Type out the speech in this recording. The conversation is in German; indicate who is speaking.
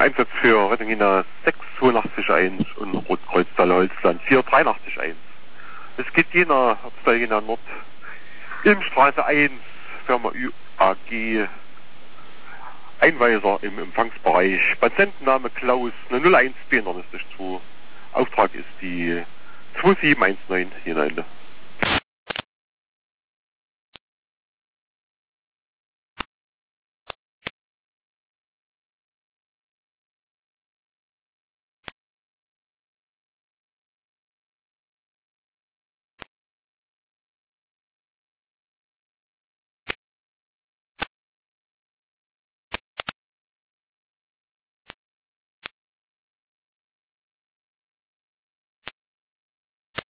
Speaker 1: Einsatz für Rettung 682-1 und Rotkreuz Holzland 483-1. Es geht jener, ob es da Nord, Ilmstraße 1, Firma UAG, Einweiser im Empfangsbereich, Patientenname Klaus, eine 01 ist nicht zu. Auftrag ist die 2719 hier in der Ende.